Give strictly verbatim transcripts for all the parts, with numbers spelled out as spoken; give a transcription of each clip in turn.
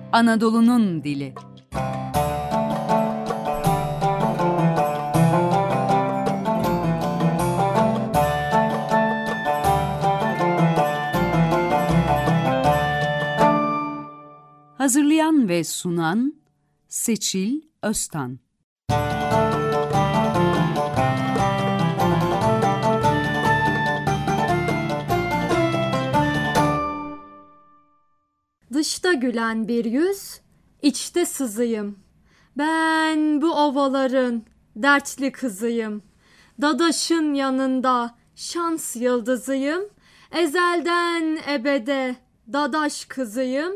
Anadolu'nun dili. Hazırlayan ve sunan Seçil Öztan. Dışta gülen bir yüz, içte sızıyım. Ben bu ovaların dertli kızıyım. Dadaşın yanında şans yıldızıyım. Ezelden ebede dadaş kızıyım.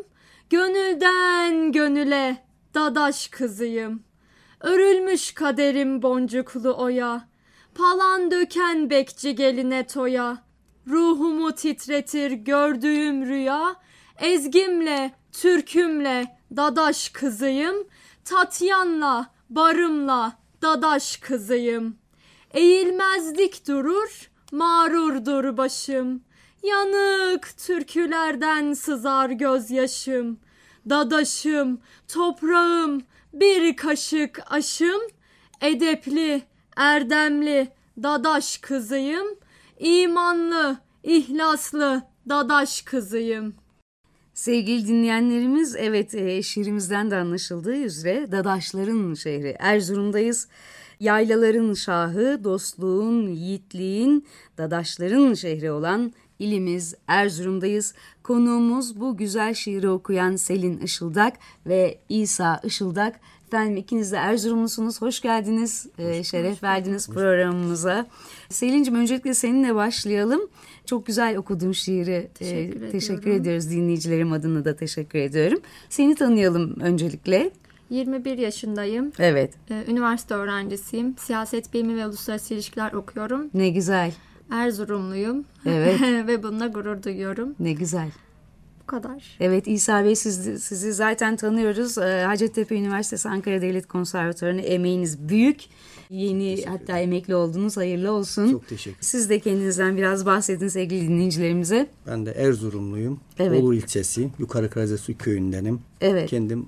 Gönülden gönüle dadaş kızıyım. Örülmüş kaderim boncuklu oya. Palan döken bekçi geline toya. Ruhumu titretir gördüğüm rüya. Ezgimle, türkümle dadaş kızıyım. Tatyanla, barımla dadaş kızıyım. Eğilmezlik durur, mağrurdur başım. Yanık türkülerden sızar gözyaşım. Dadaşım, toprağım, bir kaşık aşım. Edepli, erdemli dadaş kızıyım. İmanlı, ihlaslı dadaş kızıyım. Sevgili dinleyenlerimiz, evet e, şiirimizden de anlaşıldığı üzere Dadaşların şehri Erzurum'dayız. Yaylaların şahı, dostluğun, yiğitliğin, Dadaşların şehri olan ilimiz Erzurum'dayız. Konuğumuz bu güzel şiiri okuyan Selin Işıldak ve İsa Işıldak. Efendim ikiniz de Erzurumlusunuz. Hoş geldiniz, hoş, e, şeref hoş, verdiniz hoş, programımıza. Selin'cim öncelikle seninle başlayalım. Çok güzel okudun şiiri. Teşekkür, e, teşekkür ediyoruz. Dinleyicilerim adına da teşekkür ediyorum. Seni tanıyalım öncelikle. yirmi bir yaşındayım. Evet. Üniversite öğrencisiyim. Siyaset bilimi ve uluslararası ilişkiler okuyorum. Ne güzel. Erzurumluyum. Evet. Ve bununla gurur duyuyorum. Ne güzel. Bu kadar. Evet İsa Bey siz, sizi zaten tanıyoruz. Hacettepe Üniversitesi Ankara Devlet Konservatuvarı'na emeğiniz büyük. Yeni hatta emekli oldunuz. Hayırlı olsun. Çok teşekkür ederim. Siz de kendinizden biraz bahsedin sevgili dinleyicilerimize. Ben de Erzurumluyum. Evet. Bolu ilçesi Yukarı Karacasu köyündenim. Evet. Kendim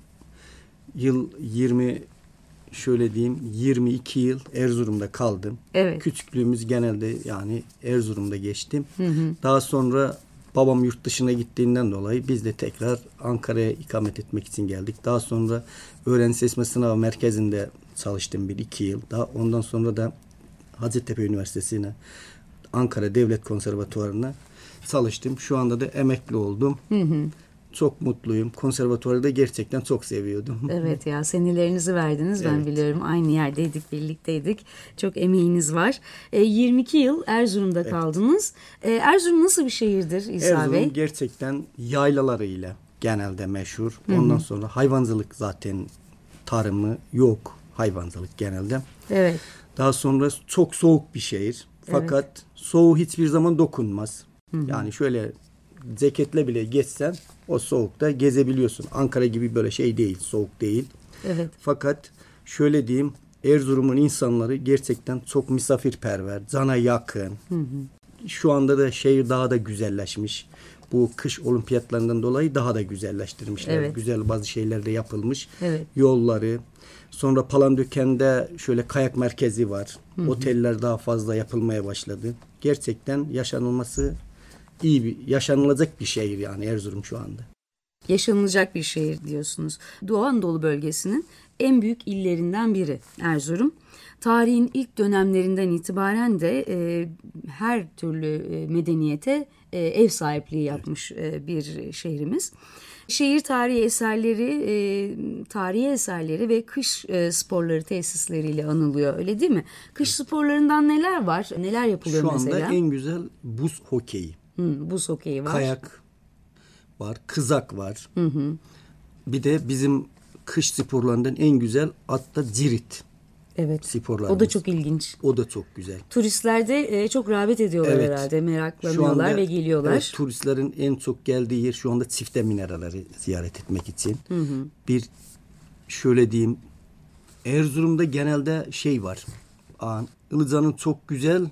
yıl yirmi şöyle diyeyim yirmi iki yıl Erzurum'da kaldım. Evet. Küçüklüğümüz genelde yani Erzurum'da geçtim. Hı hı. Daha sonra babam yurt dışına gittiğinden dolayı biz de tekrar Ankara'ya ikamet etmek için geldik. Daha sonra öğrenci seçme sınavı merkezinde çalıştım bir iki yıl. Daha ondan sonra da Hacettepe Üniversitesi'ne Ankara Devlet Konservatuvarı'na çalıştım. Şu anda da emekli oldum. Hı hı. Çok mutluyum. Konservatuvarı da gerçekten çok seviyordum. Evet ya senelerinizi verdiniz ben evet. biliyorum. Aynı yerdeydik, birlikteydik. Çok emeğiniz var. E, yirmi iki yıl Erzurum'da evet. kaldınız. E, Erzurum nasıl bir şehirdir İsa Erzurum Bey? Erzurum gerçekten yaylalarıyla genelde meşhur. Ondan Hı-hı. sonra hayvancılık zaten tarımı yok. Hayvancılık genelde. Evet. Daha sonra çok soğuk bir şehir. Fakat evet. soğuğu hiçbir zaman dokunmaz. Hı-hı. Yani şöyle ceketle bile geçsen o soğukta gezebiliyorsun. Ankara gibi böyle şey değil, soğuk değil. Evet. Fakat şöyle diyeyim, Erzurum'un insanları gerçekten çok misafirperver, cana yakın. Hı hı. Şu anda da şehir daha da güzelleşmiş. Bu kış olimpiyatlarından dolayı daha da güzelleştirmişler. Evet. Güzel bazı şeyler de yapılmış. Evet. Yolları. Sonra Palandöken'de şöyle kayak merkezi var. Hı hı. Oteller daha fazla yapılmaya başladı. Gerçekten yaşanılması iyi bir, yaşanılacak bir şehir yani Erzurum şu anda. Yaşanılacak bir şehir diyorsunuz. Doğu Anadolu bölgesinin en büyük illerinden biri Erzurum. Tarihin ilk dönemlerinden itibaren de e, her türlü e, medeniyete e, ev sahipliği yapmış e, bir şehrimiz. Şehir tarihi eserleri, e, tarihi eserleri ve kış e, sporları tesisleriyle anılıyor, öyle değil mi? Kış sporlarından neler var? Neler yapılıyor şu mesela? Şu anda en güzel buz hokeyi. Hı, buz hokeyi var. Kayak var, kızak var. Hı hı. Bir de bizim kış sporlarından en güzel hatta cirit. Evet. Sporlarımız. O da çok ilginç. O da çok güzel. Turistler de e, çok rağbet ediyorlar evet. herhalde. Meraklanıyorlar anda, ve geliyorlar. Evet, turistlerin en çok geldiği yer şu anda Çifte Mineraları ziyaret etmek için. Hı hı. Bir şöyle diyeyim, Erzurum'da genelde şey var. Ilıca'nın çok güzel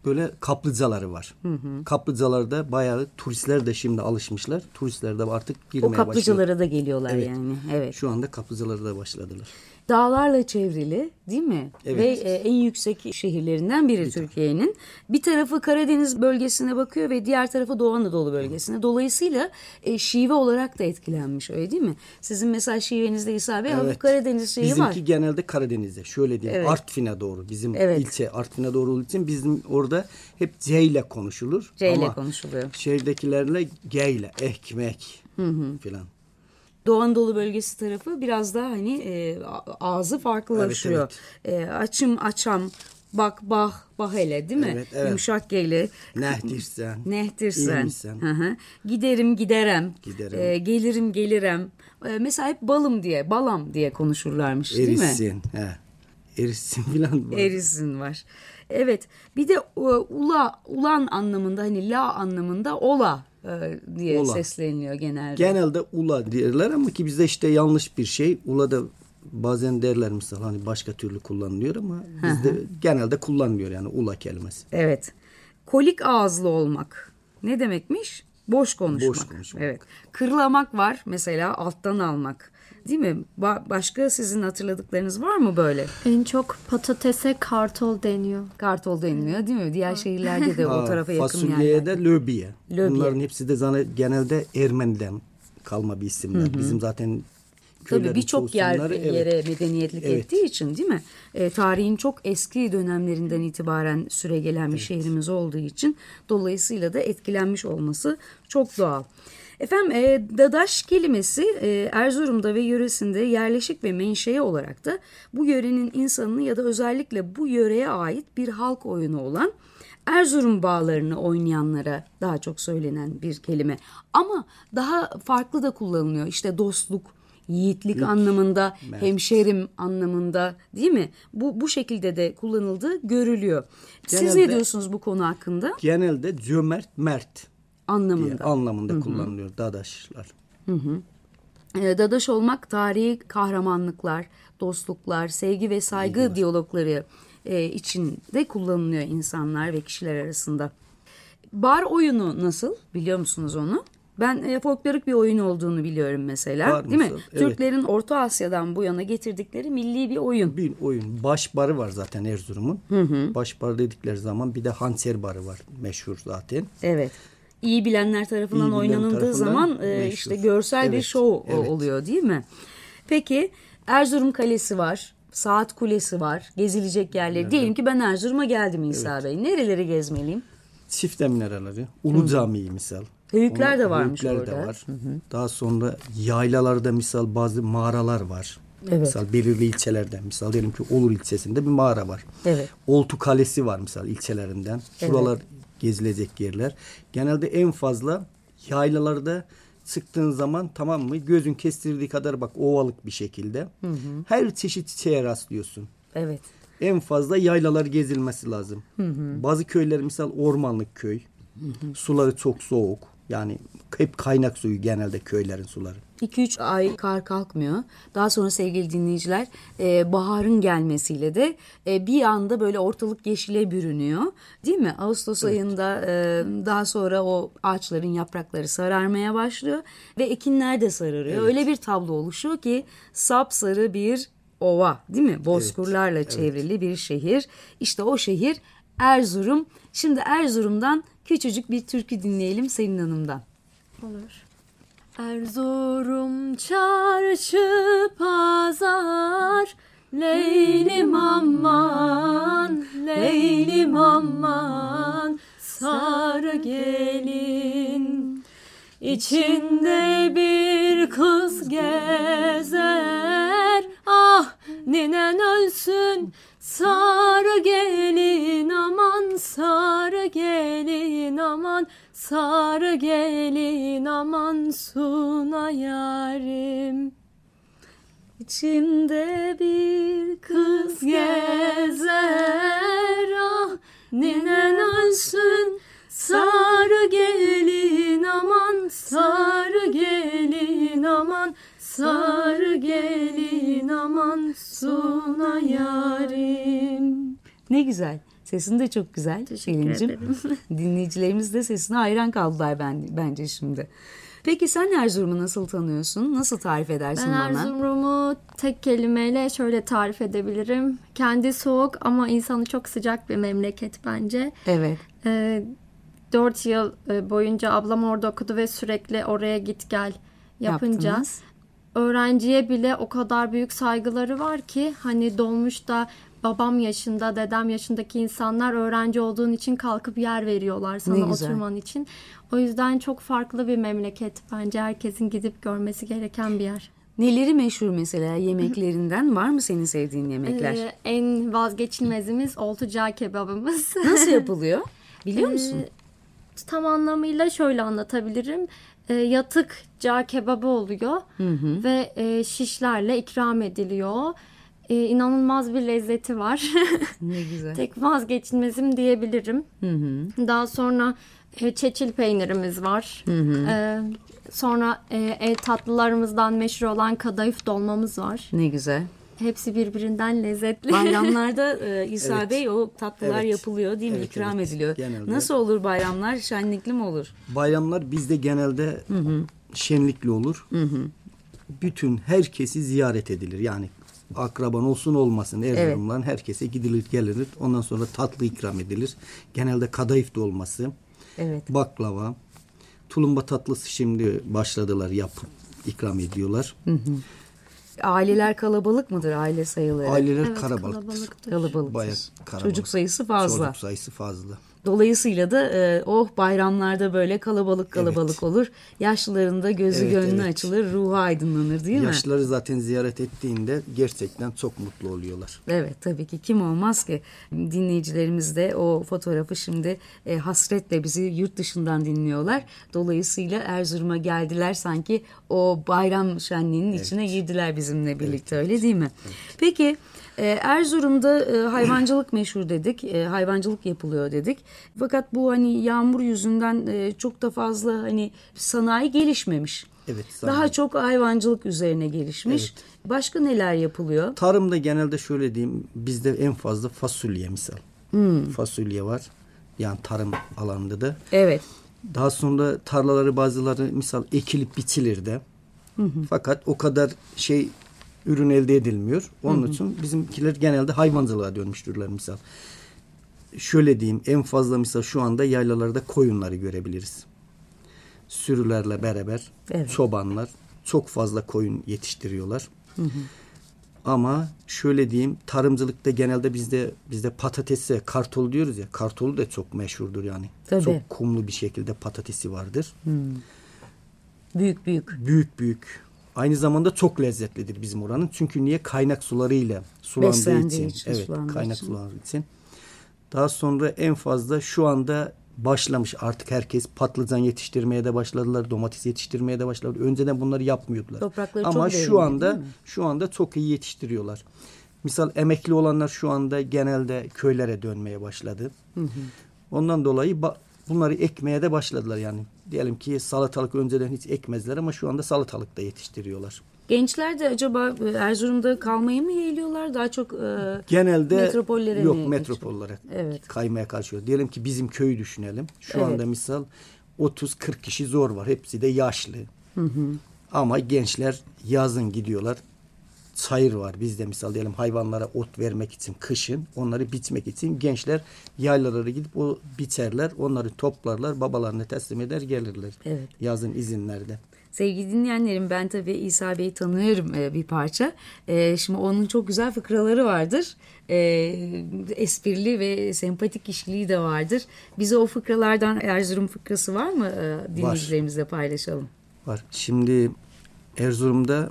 böyle kaplıcaları var. Hı hı. Kaplıcalarda bayağı turistler de şimdi alışmışlar. Turistler de artık girmeye başlıyor. O kaplıcalara da geliyorlar evet. yani. Evet. Şu anda kaplıcalara da başladılar. Dağlarla çevrili değil mi? Evet. Ve e, en yüksek şehirlerinden biri Türkiye'nin. Bir tarafı Karadeniz bölgesine bakıyor ve diğer tarafı Doğu Anadolu bölgesine. Dolayısıyla e, şive olarak da etkilenmiş, öyle değil mi? Sizin mesela şivenizde İsa Bey, hafif Karadeniz şeyi Bizimki var. Bizimki genelde Karadeniz'de. Şöyle diyeyim, evet. Artvin'e doğru. Bizim evet. ilçe Artvin'e doğru olduğu için bizim orada hep C ile konuşulur. C ile konuşuluyor. Şehirdekilerle G ile, ekmek filan. Doğu Anadolu bölgesi tarafı biraz daha hani e, ağzı farklılaşıyor. Evet, evet. E, açım açam, bak bah bah hele değil mi? Evet, evet. Yumuşak geli. Nehtirsen. Nehtirsen. Hı hı. Giderim giderem. Giderim. E, gelirim gelirem. E, mesela hep balım diye, balam diye konuşurlarmış değil mi? Erisin. He. Erisin filan var. Erisin var. Evet. Bir de ula, ulan anlamında, hani la anlamında ola diye Ula. Sesleniliyor genelde. Genelde ula derler ama ki bizde işte yanlış bir şey. Ula da bazen derler mesela, hani başka türlü kullanılıyor ama bizde genelde kullanmıyor yani ula kelimesi. Evet. Kolik ağızlı olmak ne demekmiş? Boş konuşmak. Boş konuşmak. Evet. Kırlamak var mesela, alttan almak. Değil mi? Ba- başka sizin hatırladıklarınız var mı böyle? En çok patatese kartol deniyor. Kartol deniliyor değil mi? Diğer şehirlerde de o tarafa yakın yerlerde. Fasulyeye de löbiye. löbiye. Bunların hepsi de zaten genelde Ermeniden kalma bir isimler. Hı hı. Bizim zaten tabii birçok yer evet. yere medeniyetlik evet. ettiği için değil mi? E, tarihin çok eski dönemlerinden itibaren süregelen bir evet. şehrimiz olduğu için dolayısıyla da etkilenmiş olması çok doğal. Efendim e, dadaş kelimesi e, Erzurum'da ve yöresinde yerleşik ve menşei olarak da bu yörenin insanını ya da özellikle bu yöreye ait bir halk oyunu olan Erzurum bağlarını oynayanlara daha çok söylenen bir kelime. Ama daha farklı da kullanılıyor. İşte dostluk, yiğitlik Lük, anlamında, mert. hemşerim anlamında değil mi? Bu bu şekilde de kullanıldığı görülüyor. Genelde, siz ne diyorsunuz bu konu hakkında? Genelde cömert, mert anlamında, diye, anlamında kullanılıyor dadaşlar. Hı hı. E, dadaş olmak tarihi kahramanlıklar, dostluklar, sevgi ve saygı İyi diyalogları e, içinde kullanılıyor insanlar ve kişiler arasında. Bar oyunu nasıl? Biliyor musunuz onu? Ben e, folklorik bir oyun olduğunu biliyorum mesela. Var değil mısın? mi? Evet. Türklerin Orta Asya'dan bu yana getirdikleri milli bir oyun. Bir oyun. Başbarı var zaten Erzurum'un. Hı hı. Başbarı dedikleri zaman bir de hançer barı var. Meşhur zaten. Evet. İyi bilenler tarafından İyi oynanıldığı tarafından zaman e, işte görsel evet. bir şov evet. oluyor değil mi? Peki Erzurum Kalesi var. Saat Kulesi var. Gezilecek yerleri. Evet. Diyelim ki ben Erzurum'a geldim İsa evet. Bey. Nereleri gezmeliyim? Çifte mineraları. Ulu Camii misal. Höyükler de varmış höyükler orada. De var. Hı hı. Daha sonra yaylalarda misal bazı mağaralar var. Evet. Misal belirli ilçelerde. Misal diyelim ki Olur ilçesinde bir mağara var. Evet. Oltu Kalesi var misal ilçelerinden. Buralar evet. gezilecek yerler. Genelde en fazla yaylalarda çıktığın zaman tamam mı gözün kestirdiği kadar bak ovalık bir şekilde. Hı hı. Her çeşit çiçeğe rastlıyorsun. Evet. En fazla yaylalar gezilmesi lazım. Hı hı. Bazı köyler misal ormanlık köy. Hı hı. Suları çok soğuk. Yani hep kaynak suyu genelde köylerin suları. iki üç ay kar kalkmıyor. Daha sonra sevgili dinleyiciler e, baharın gelmesiyle de e, bir anda böyle ortalık yeşile bürünüyor. Değil mi? Ağustos evet. ayında e, daha sonra o ağaçların yaprakları sararmaya başlıyor. Ve ekinler de sararıyor. Evet. Öyle bir tablo oluşuyor ki sapsarı bir ova değil mi? Bozkırlarla evet. çevrili evet. bir şehir. İşte o şehir Erzurum. Şimdi Erzurum'dan küçücük bir türkü dinleyelim Selin Hanım'dan. Olur. Erzurum çarşı pazar, Leylim aman, Leylim aman, sarı gelin. İçinde bir kız gezer, ah ninen ölsün, sarı gelin aman, sarı gelin aman, sarı gelin aman, suna yarim. İçimde bir kız gezer, ah ninen ölsün, sarı gelin aman, sarı gelin aman, sarı gelin aman, suna yarim. Ne güzel. Sesin de çok güzel. Teşekkür Selin'cim. ederim. Dinleyicilerimiz de sesine hayran kaldılar ben, bence şimdi. Peki sen Erzurum'u nasıl tanıyorsun? Nasıl tarif edersin Ben bana? Erzurum'u tek kelimeyle şöyle tarif edebilirim. Kendi soğuk ama insanı çok sıcak bir memleket bence. Evet. Ee, dört yıl boyunca ablam orada okudu ve sürekli oraya git gel yapınca Yaptınız. öğrenciye bile o kadar büyük saygıları var ki hani dolmuşta babam yaşında, dedem yaşındaki insanlar öğrenci olduğun için kalkıp yer veriyorlar sana oturman için. O yüzden çok farklı bir memleket. Bence herkesin gidip görmesi gereken bir yer. Neleri meşhur mesela yemeklerinden? Var mı senin sevdiğin yemekler? Ee, en vazgeçilmezimiz oltu cağ kebabımız. Nasıl yapılıyor? Biliyor musun? Ee, tam anlamıyla şöyle anlatabilirim. E, yatık cağ kebabı oluyor hı hı. ve e, şişlerle ikram ediliyor. E, inanılmaz bir lezzeti var. Ne güzel. Tek vazgeçilmezim diyebilirim. Hı hı. Daha sonra e, çeçil peynirimiz var. Hı hı. E, sonra e, e, tatlılarımızdan meşhur olan kadayıf dolmamız var. Ne güzel. Hepsi birbirinden lezzetli. Bayramlarda e, İsa Evet. Bey o tatlılar Evet. yapılıyor değil mi? Evet, İkram evet. ediliyor. Genelde. Nasıl olur bayramlar? Şenlikli mi olur? Bayramlar bizde genelde hı hı. şenlikli olur. Hı hı. Bütün herkesi ziyaret edilir. Yani akraban olsun olmasın Erzurum'dan evet. herkese gidilir gelir. Ondan sonra tatlı ikram edilir. Genelde kadayıf dolması, evet. baklava, tulumba tatlısı şimdi başladılar yapıp ikram ediyorlar. Hı hı. Aileler kalabalık mıdır aile sayıları? Aileler evet, kalabalıktır. Kalabalıktır. Bayağı kalabalık. Çocuk sayısı fazla. Çocuk sayısı fazla. Dolayısıyla da e, oh bayramlarda böyle kalabalık kalabalık evet. olur. Yaşlıların da gözü evet, gönlü evet. açılır, ruhu aydınlanır değil mi? Yaşlıları zaten ziyaret ettiğinde gerçekten çok mutlu oluyorlar. Evet tabii ki kim olmaz ki. Dinleyicilerimiz de o fotoğrafı şimdi e, hasretle bizi yurt dışından dinliyorlar. Dolayısıyla Erzurum'a geldiler sanki o bayram şenliğinin evet. içine girdiler bizimle birlikte evet, öyle evet. değil mi? Evet. Peki e, Erzurum'da e, hayvancılık meşhur dedik. E, hayvancılık yapılıyor dedik. Fakat bu hani yağmur yüzünden e, çok da fazla hani sanayi gelişmemiş. Evet, sanayi. Daha çok hayvancılık üzerine gelişmiş. Evet. Başka neler yapılıyor? Tarımda genelde şöyle diyeyim, bizde en fazla fasulye misal. Hmm. Fasulye var. Yani tarım alanında da. Evet. Daha sonra tarlaları bazıları misal ekilip biçilir de. Hı hı. Fakat o kadar şey ürün elde edilmiyor. Onun hı hı. için bizimkiler genelde hayvancılığa dönmüştürler misal. Şöyle diyeyim, en fazla misal şu anda yaylalarda koyunları görebiliriz. Sürülerle beraber evet. çobanlar çok fazla koyun yetiştiriyorlar. Hı hı. Ama şöyle diyeyim, tarımcılıkta genelde bizde bizde patatese kartol diyoruz ya, kartolu da çok meşhurdur yani. Tabii. Çok kumlu bir şekilde patatesi vardır. Hmm. Büyük büyük. Büyük büyük. Aynı zamanda çok lezzetlidir bizim oranın. Çünkü niye? Kaynak sularıyla sulandığı Beslendiği için. için. Evet, sulandığı kaynak için. sulandığı için. Daha sonra en fazla şu anda başlamış artık herkes patlıcan yetiştirmeye de başladılar, domates yetiştirmeye de başladılar. Önceden bunları yapmıyordular. Toprakları ama çok şu anda şu anda çok iyi yetiştiriyorlar. Misal emekli olanlar şu anda genelde köylere dönmeye başladı. Hı hı. Ondan dolayı ba- bunları ekmeye de başladılar yani. Diyelim ki salatalık önceden hiç ekmezler ama şu anda salatalık da yetiştiriyorlar. Gençler de acaba Erzurum'da kalmayı mı yeğliyorlar? Daha çok e, genelde metropollere yok mi metropollere evet. kaymaya kalkıyor. Diyelim ki bizim köyü düşünelim. Şu evet. anda misal otuz kırk kişi zor var. Hepsi de yaşlı. Hı hı. Ama gençler yazın gidiyorlar. Çayır var bizde misal diyelim hayvanlara ot vermek için kışın onları biçmek için gençler yaylalara gidip o biçerler. Onları toplarlar, babalarına teslim eder gelirler. Evet. Yazın izinlerde. Sevgili dinleyenlerim ben tabii İsa Bey'i tanıyorum e, bir parça. E, şimdi onun çok güzel fıkraları vardır. E, esprili ve sempatik kişiliği de vardır. Bize o fıkralardan Erzurum fıkrası var mı? E, dinleyicilerimizle paylaşalım. Var. Şimdi Erzurum'da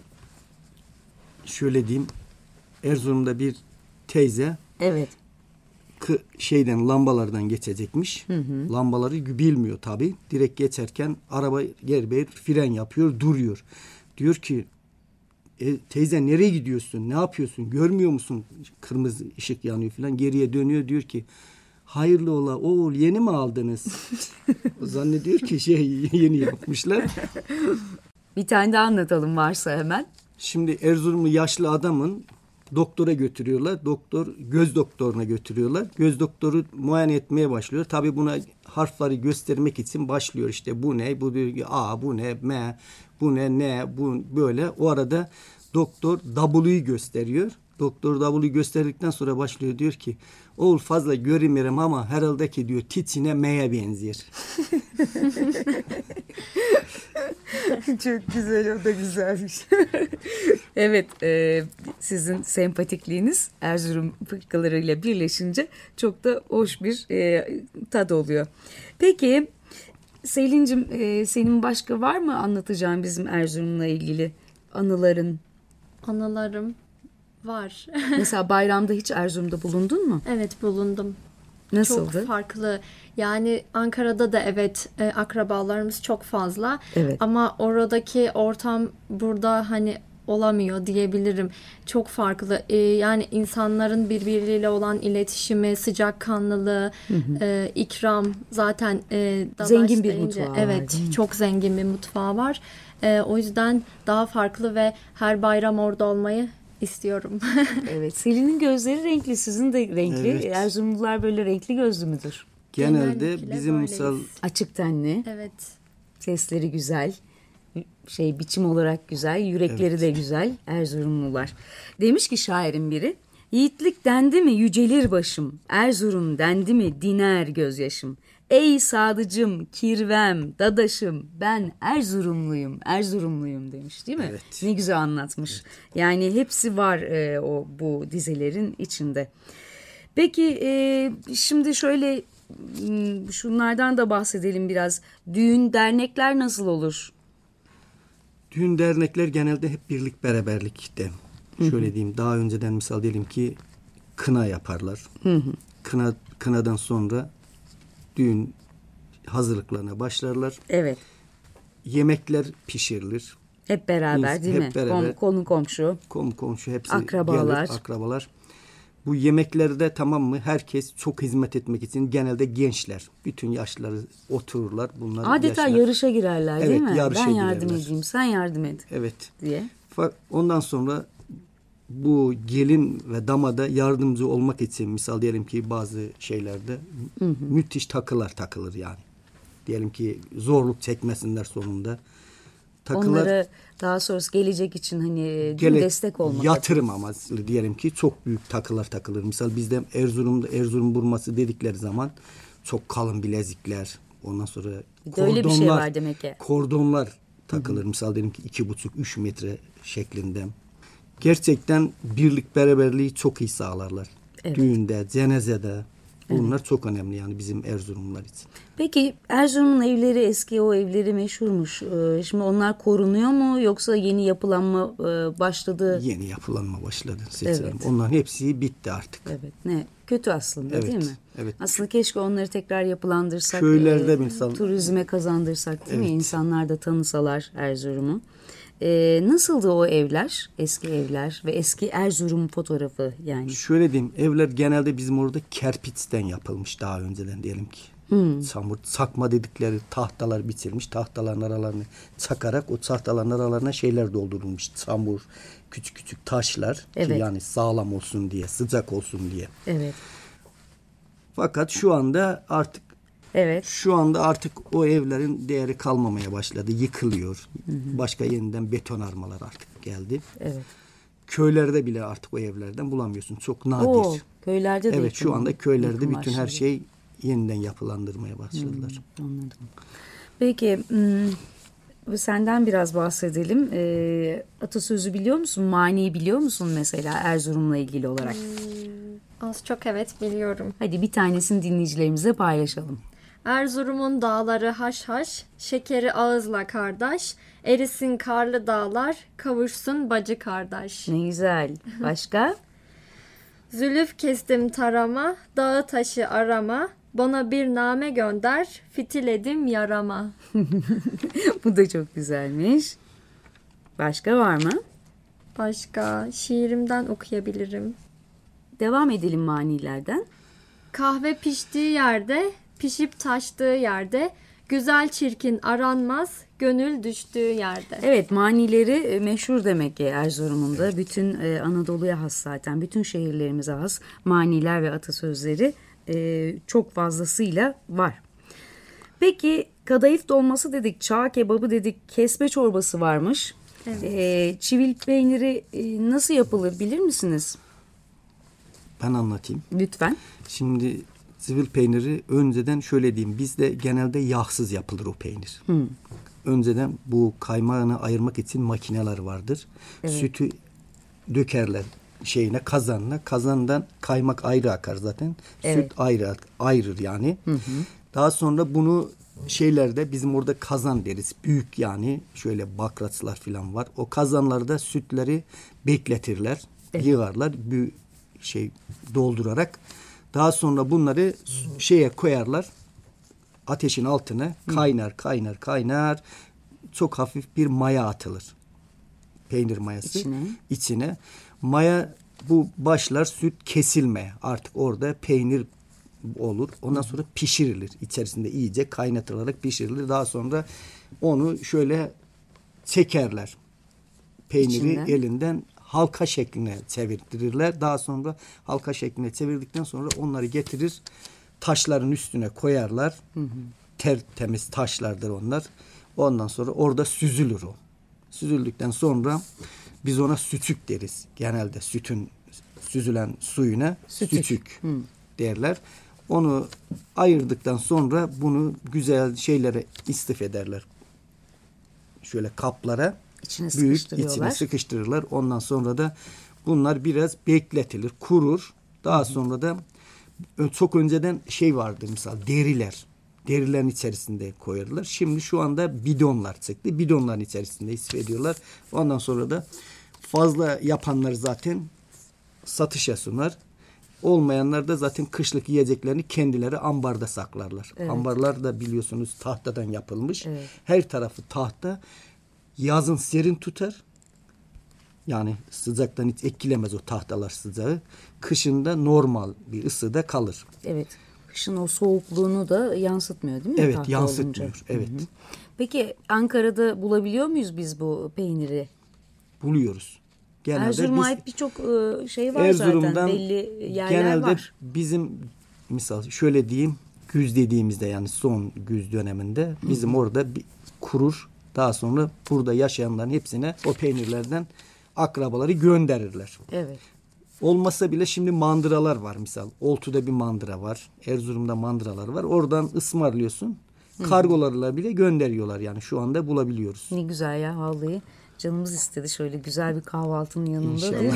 şöyle diyeyim. Erzurum'da bir teyze evet. k- şeyden lambalardan geçecekmiş. Hı hı. Lambaları bilmiyor tabii. Direkt geçerken araba gerber fren yapıyor, duruyor. Diyor ki e, teyze nereye gidiyorsun? Ne yapıyorsun? Görmüyor musun? Kırmızı ışık yanıyor falan. Geriye dönüyor diyor ki hayırlı ola oğul yeni mi aldınız? O zannediyor ki şey yeni yapmışlar. Bir tane daha anlatalım varsa hemen. Şimdi Erzurumlu yaşlı adamın doktora götürüyorlar. Doktor göz doktoruna götürüyorlar. Göz doktoru muayene etmeye başlıyor. Tabii buna harfleri göstermek için başlıyor. İşte bu ne? Bu diyor ki A, bu ne? M, bu ne? N, bu böyle. O arada doktor W'yu gösteriyor. Doktor W'yu gösterdikten sonra başlıyor, diyor ki oğul fazla göremiyorum ama herhalde ki diyor titine M'ye benziyor. Çok güzel, o da güzelmiş. Evet, e, sizin sempatikliğiniz Erzurum fıkralarıyla birleşince çok da hoş bir e, tad oluyor. Peki Selin'cim, e, senin başka var mı anlatacağın bizim Erzurum'la ilgili anıların? Anılarım var. Mesela bayramda hiç Erzurum'da bulundun mu? Evet, bulundum. Nasıldı? Çok farklı. Yani Ankara'da da evet e, akrabalarımız çok fazla. Evet. Ama oradaki ortam burada hani olamıyor diyebilirim. Çok farklı. E, yani insanların birbiriyle olan iletişimi, sıcakkanlılığı, hı hı. E, ikram zaten e, zengin bir deyince, mutfağı evet, var. Çok zengin bir mutfağı var. E, o yüzden daha farklı ve her bayram orada olmayı istiyorum. Evet. Selin'in gözleri renkli, sizin de renkli. Evet. Erzurumlular böyle renkli gözlü müdür? Genelde bizim misal açık tenli. Evet. Sesleri güzel. Şey biçim olarak güzel, yürekleri evet. de güzel Erzurumlular. Demiş ki şairin biri, yiğitlik dendi mi yücelir başım, Erzurum dendi mi diner gözyaşım. Ey sadıcım, kirvem, dadaşım, ben Erzurumluyum, Erzurumluyum demiş, değil mi? Evet. Ne güzel anlatmış. Evet. Yani hepsi var e, o bu dizelerin içinde. Peki e, şimdi şöyle şunlardan da bahsedelim biraz. Düğün, dernekler nasıl olur? Düğün, dernekler genelde hep birlik beraberlikte. Hı-hı. Şöyle diyeyim, daha önceden misal diyelim ki kına yaparlar. Hı-hı. Kına kınadan sonra düğün hazırlıklarına başlarlar. Evet. Yemekler pişirilir. Hep beraber İns- değil hep mi? Beraber, konu komşu. Konu komşu hepsi akrabalar. gelir, akrabalar. Bu yemeklerde tamam mı herkes çok hizmet etmek için genelde gençler. Bütün yaşlıları otururlar. Bunlar adeta yaşlar. yarışa girerler evet, değil mi? Yarışa ben yardım girerler. edeyim, sen yardım et. Evet. Diye. Ondan sonra bu gelin ve damada yardımcı olmak için misal diyelim ki bazı şeylerde hı hı. müthiş takılar takılır yani. Diyelim ki zorluk çekmesinler sonunda. Takılar, onlara daha sonrası gelecek için hani gele, destek olmak. Yatırım amaçlı diyelim ki çok büyük takılar takılır. Misal bizde Erzurum'da Erzurum burması dedikleri zaman çok kalın bilezikler. Ondan sonra kordonlar, öyle bir şey var demek ki. Kordonlar takılır. Hı hı. Misal diyelim ki iki buçuk üç metre şeklinde. Gerçekten birlik beraberliği çok iyi sağlarlar. Evet. Düğünde, cenazede. Bunlar evet. çok önemli yani bizim Erzurumlular için. Peki Erzurum'un evleri, eski o evleri meşhurmuş. Ee, şimdi onlar korunuyor mu yoksa yeni yapılanma e, başladı? Yeni yapılanma başladı. Evet. Onların hepsi bitti artık. Evet. Ne kötü aslında evet. değil mi? Evet. Aslında keşke onları tekrar yapılandırsak. Köylerde e, misal. Turizme kazandırsak değil evet. mi? İnsanlar da tanısalar Erzurum'u. Ee, nasıldı o evler, eski evler ve eski Erzurum fotoğrafı yani? Şöyle diyeyim, evler genelde bizim orada kerpiçten yapılmış daha önceden diyelim ki. Hmm. Çamur, çakma dedikleri tahtalar biçilmiş, tahtaların aralarını çakarak o tahtaların aralarına şeyler doldurulmuş. Çamur, küçük küçük taşlar evet. ki yani sağlam olsun diye, sıcak olsun diye. Evet. Fakat şu anda artık Evet. Şu anda artık o evlerin değeri kalmamaya başladı. Yıkılıyor. Hı hı. Başka yeniden betonarmalar artık geldi. Evet. Köylerde bile artık o evlerden bulamıyorsun. Çok nadir. Oo, köylerde de evet, şu anda köylerde bütün başladı. her şey yeniden yapılandırmaya başladılar. Hmm, anladım. Peki senden biraz bahsedelim. E, atasözü biliyor musun? Maniyi biliyor musun mesela Erzurum'la ilgili olarak? Hmm, az çok evet biliyorum. Hadi bir tanesini dinleyicilerimize paylaşalım. Erzurum'un dağları haş haş, şekeri ağızla kardeş, erisin karlı dağlar, kavuşsun bacı kardeş. Ne güzel. Başka? Zülüf kestim tarama, dağı taşı arama, bana bir name gönder, fitiledim yarama. Bu da çok güzelmiş. Başka var mı? Başka şiirimden okuyabilirim. Devam edelim manilerden. Kahve piştiği yerde, pişip taştığı yerde, güzel çirkin aranmaz, gönül düştüğü yerde. Evet, manileri meşhur demek ki Erzurum'un da. Evet. Bütün e, Anadolu'ya has zaten. Bütün şehirlerimize has maniler ve atasözleri e, çok fazlasıyla var. Peki kadayıf dolması dedik, çağ kebabı dedik, kesme çorbası varmış. Evet. E, çivil peyniri e, nasıl yapılır bilir misiniz? Ben anlatayım. Lütfen. Şimdi çivil peyniri önceden şöyle diyeyim. Bizde genelde yağsız yapılır o peynir. Hmm. Önceden bu kaymağını ayırmak için makineler vardır. Evet. Sütü dökerler şeyine, kazanına. Kazandan kaymak ayrı akar zaten. Evet. Süt ayrı ayrır yani. Hı hı. Daha sonra bunu şeylerde bizim orada kazan deriz. Büyük yani şöyle bakraçlar falan var. O kazanlarda sütleri bekletirler. Evet. Yığarlar. Bir şey doldurarak. Daha sonra bunları şeye koyarlar. Ateşin altına kaynar kaynar kaynar. Çok hafif bir maya atılır. Peynir mayası. İçine. İçine. Maya bu başlar süt kesilmeye. Artık orada peynir olur. Ondan sonra pişirilir. İçerisinde iyice kaynatılarak pişirilir. Daha sonra onu şöyle çekerler. Peyniri İçinden. elinden halka şekline çevirtirirler. Daha sonra halka şekline çevirdikten sonra onları getirir. Taşların üstüne koyarlar. Hı hı. Tertemiz taşlardır onlar. Ondan sonra orada süzülür o. Süzüldükten sonra biz ona sütük deriz. Genelde sütün süzülen suyuna sütük, sütük hı. derler. Onu ayırdıktan sonra bunu güzel şeylere istif ederler. Şöyle kaplara İçine büyük içine sıkıştırırlar. Ondan sonra da bunlar biraz bekletilir, kurur. Daha hı hı. sonra da çok önceden şey vardı misal deriler. Derilerin içerisinde koyarlar. Şimdi şu anda bidonlar çıktı. Bidonların içerisinde istif ediyorlar. Ondan sonra da fazla yapanlar zaten satışa sunar. Olmayanlar da zaten kışlık yiyeceklerini kendileri ambarda saklarlar. Evet. Ambarlar da biliyorsunuz tahtadan yapılmış. Evet. Her tarafı tahta. Yazın serin tutar. Yani sıcaktan hiç etkilemez o tahtalar sıcağı. Kışında normal bir ısıda kalır. Evet. Kışın o soğukluğunu da yansıtmıyor değil mi? Evet, yansıtmıyor. Olunca. Evet. Hı hı. Peki Ankara'da bulabiliyor muyuz biz bu peyniri? Buluyoruz. Genelde Erzurum'a ait birçok şey var zaten. Belli yerler genelde var. Bizim misal şöyle diyeyim, güz dediğimizde yani son güz döneminde bizim hı hı. orada bir kurur. Daha sonra burada yaşayanların hepsine o peynirlerden akrabaları gönderirler. Evet. Olmasa bile şimdi mandıralar var misal. Oltu'da bir mandıra var. Erzurum'da mandıralar var. Oradan ısmarlıyorsun. Hı. Kargolarla bile gönderiyorlar yani şu anda bulabiliyoruz. Ne güzel ya vallahi. Canımız istedi şöyle güzel bir kahvaltının yanında İnşallah. Değil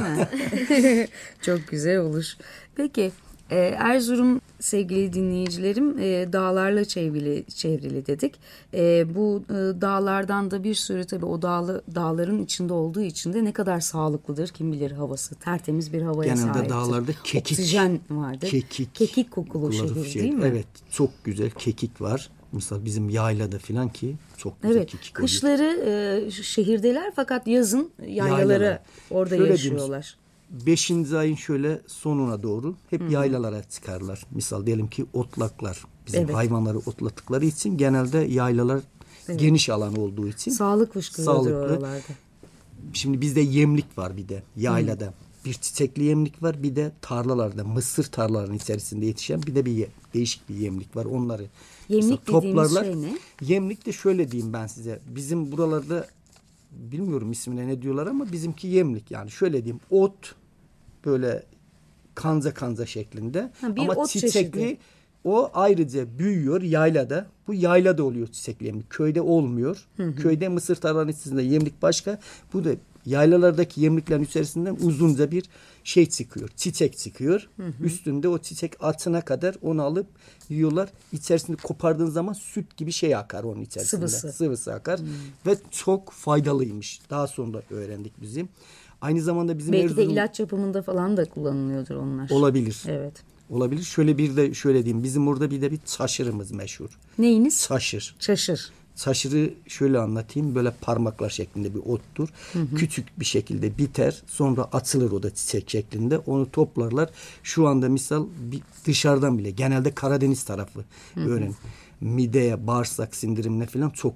mi? Çok güzel olur. Peki e, Erzurum sevgili dinleyicilerim e, dağlarla çevrili, çevrili dedik. E, bu e, dağlardan da bir sürü tabii o dağlı, dağların içinde olduğu için de ne kadar sağlıklıdır kim bilir havası. Tertemiz bir havaya genelde sahiptir. Genelde dağlarda kekik. Oksijen vardır. Kekik. Kekik kokulu şehir şey, değil mi? Evet çok güzel kekik var. Mesela bizim yaylada filan ki çok güzel evet, kekik oluyor. Kışları e, şehirdeler fakat yazın yaylalara Yaylalar. Orada şöyle yaşıyorlar. Beşinci ayın şöyle sonuna doğru hep hmm. yaylalara çıkarlar. Misal diyelim ki otlaklar. Bizim evet. hayvanları otlattıkları için genelde yaylalar evet. geniş alan olduğu için. Sağlık fışkırıyordur oralarda. Şimdi bizde yemlik var bir de yaylada. Hmm. Bir çiçekli yemlik var bir de tarlalarda mısır tarlalarının içerisinde yetişen bir de bir değişik bir yemlik var. Onları yemlik toplarlar. Şey ne? Yemlik de şöyle diyeyim ben size. Bizim buralarda bilmiyorum ismine ne diyorlar ama bizimki yemlik yani şöyle diyeyim ot böyle kanza kanza şeklinde ha, ama çiçekli çeşidi. O ayrıca büyüyor yaylada. Bu yaylada oluyor çiçekli yemlik. Köyde olmuyor. Hı hı. Köyde mısır tarlanın içerisinde yemlik başka. Bu da yaylalardaki yemliklerin içerisinden uzunca bir şey çıkıyor. Çiçek çıkıyor. Hı hı. Üstünde o çiçek atına kadar onu alıp yiyorlar. İçerisinde kopardığın zaman süt gibi şey akar onun içerisinde. Sıvısı. Sıvısı akar. Hı. Ve çok faydalıymış. Daha sonra öğrendik bizim. Aynı zamanda bizim belki Erzurum... de ilaç yapımında falan da kullanılıyordur onlar. Olabilir. Evet. Olabilir. Şöyle bir de şöyle diyeyim. Bizim orada bir de bir çaşırımız meşhur. Neyiniz? Çaşır. Çaşır. Çaşırı şöyle anlatayım. Böyle parmaklar şeklinde bir ottur. Hı hı. Küçük bir şekilde biter. Sonra atılır o da çiçek şeklinde. Onu toplarlar. Şu anda misal bir dışarıdan bile genelde Karadeniz tarafı öğren. Mideye, bağırsak sindirimine falan çok iyi.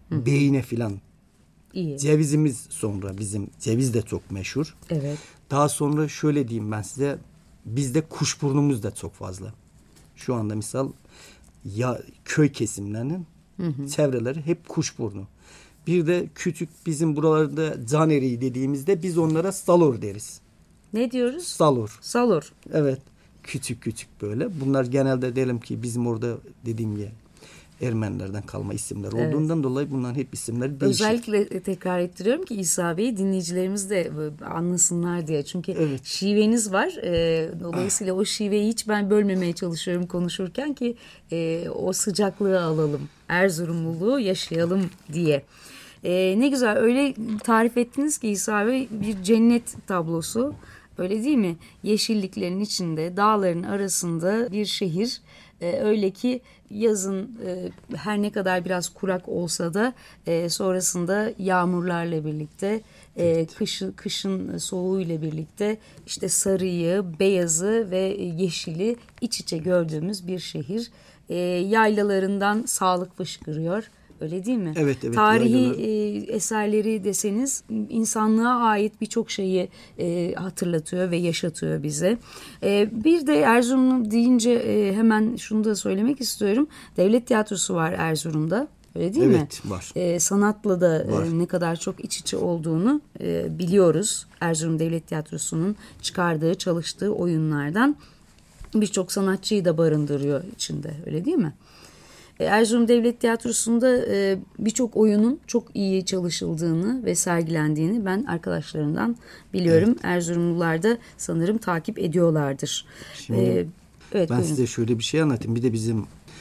Hı. Beyne filan. İyi. Cevizimiz sonra bizim ceviz de çok meşhur. Evet. Daha sonra şöyle diyeyim ben size, bizde kuşburnumuz da çok fazla. Şu anda misal ya köy kesimlerinin hı hı. çevreleri hep kuşburnu. Bir de küçük bizim buralarda can eriği dediğimizde biz onlara salor deriz. Ne diyoruz? Salor. Salor. Evet. Küçük küçük böyle. Bunlar genelde diyelim ki bizim orada dediğim gibi Ermenilerden kalma isimler evet. olduğundan dolayı bunların hep isimleri değişik. Özellikle tekrar ettiriyorum ki İsa Bey dinleyicilerimiz de anlasınlar diye. Çünkü evet. şiveniz var. Dolayısıyla ah. o şiveyi hiç ben bölmemeye çalışıyorum konuşurken ki o sıcaklığı alalım. Erzurumluluğu yaşayalım diye. Ne güzel öyle tarif ettiniz ki İsa Bey, bir cennet tablosu. Öyle değil mi? Yeşilliklerin içinde, dağların arasında bir şehir. Ee, öyle ki yazın e, her ne kadar biraz kurak olsa da e, sonrasında yağmurlarla birlikte, e, evet. kışı, kışın soğuğuyla birlikte işte sarıyı, beyazı ve yeşili iç içe gördüğümüz bir şehir. E, yaylalarından sağlık fışkırıyor. Öyle değil mi? Evet, evet. Tarihi e, eserleri deseniz insanlığa ait birçok şeyi e, hatırlatıyor ve yaşatıyor bize. E, bir de Erzurum deyince e, hemen şunu da söylemek istiyorum. Devlet tiyatrosu var Erzurum'da. Öyle değil evet, mi? Evet var. E, sanatla da e, ne kadar çok iç içe olduğunu e, biliyoruz. Erzurum Devlet Tiyatrosu'nun çıkardığı, çalıştığı oyunlardan birçok sanatçıyı da barındırıyor içinde. Öyle değil mi? Erzurum Devlet Tiyatrosu'nda birçok oyunun çok iyi çalışıldığını ve sergilendiğini ben arkadaşlarımdan biliyorum. Evet. Erzurumlular da sanırım takip ediyorlardır. Şimdi ee, evet, ben buyurun. Size şöyle bir şey anlatayım. Bir de bizim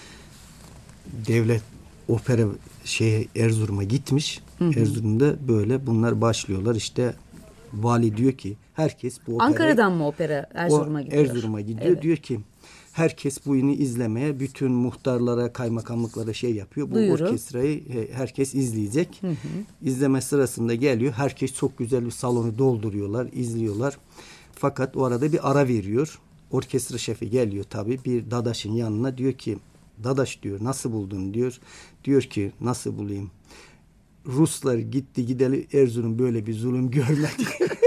devlet opera şeye Erzurum'a gitmiş. Hı hı. Erzurum'da böyle bunlar başlıyorlar. İşte vali diyor ki herkes bu opera... Ankara'dan mı opera Erzurum'a gidiyor? Erzurum'a gidiyor. Evet. Diyor ki herkes bu oyunu izlemeye, bütün muhtarlara, kaymakamlıklara şey yapıyor. Bu Duyuru. orkestrayı herkes izleyecek. Hı hı. İzleme sırasında geliyor. Herkes çok güzel bir salonu dolduruyorlar, izliyorlar. Fakat o arada bir ara veriyor. Orkestra şefi geliyor tabii bir dadaşın yanına, diyor ki dadaş diyor nasıl buldun diyor. Diyor ki nasıl bulayım? Ruslar gitti gideli Erzurum böyle bir zulüm görmedi.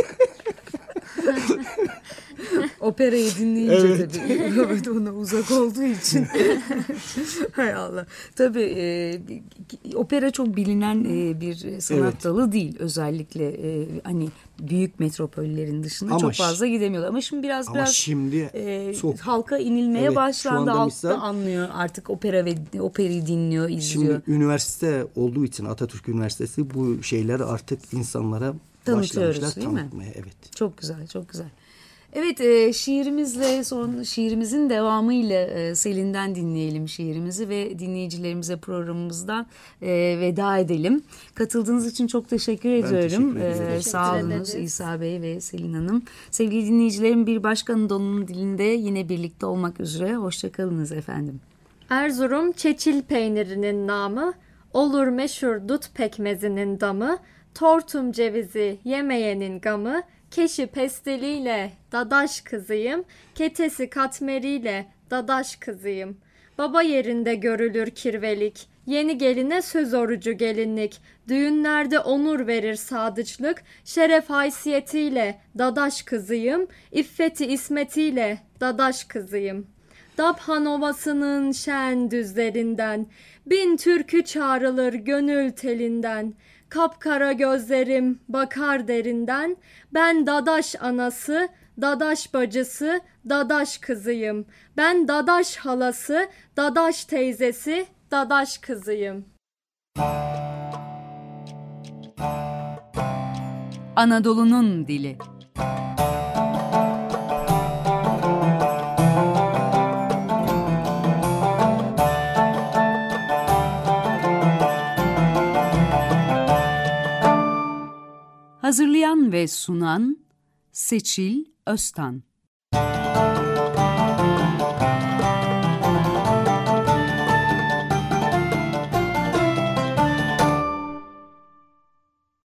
Operayı dinleyince evet. tabii Robert ona uzak olduğu için. Hay Allah. Tabii e, opera çok bilinen e, bir sanat evet. dalı değil. Özellikle e, hani büyük metropollerin dışında ama çok fazla gidemiyorlar. Ama şimdi biraz ama biraz şimdi e, çok, halka inilmeye evet, başlandı. Halk da anlıyor artık opera ve operayı dinliyor, izliyor. Şimdi üniversite olduğu için Atatürk Üniversitesi bu şeyleri artık insanlara tanıtıyoruz başlamışlar değil tanıtmaya. mi? Evet. Çok güzel, çok güzel. Evet, e, şiirimizle son şiirimizin devamıyla e, Selin'den dinleyelim şiirimizi ve dinleyicilerimize programımızdan e, veda edelim. Katıldığınız için çok teşekkür ben ediyorum. Teşekkür e, sağ olunuz İsa Bey ve Selin Hanım. Sevgili dinleyicilerim, bir başka Anadolu'nun dilinde yine birlikte olmak üzere. Hoşçakalınız efendim. Erzurum çeçil peynirinin namı, olur meşhur dut pekmezinin damı, tortum cevizi yemeyenin gamı, keşi pestiliyle dadaş kızıyım, ketesi katmeriyle dadaş kızıyım. Baba yerinde görülür kirvelik, yeni geline söz orucu gelinlik, düğünlerde onur verir sadıçlık, şeref haysiyetiyle dadaş kızıyım, iffeti ismetiyle dadaş kızıyım. Dabhan Ovası'nın şen düzlerinden, bin türkü çağrılır gönül telinden, kapkara gözlerim bakar derinden, ben dadaş anası, dadaş bacısı, dadaş kızıyım. Ben dadaş halası, dadaş teyzesi, dadaş kızıyım. Anadolu'nun dili. Hazırlayan ve sunan Seçil Öztan.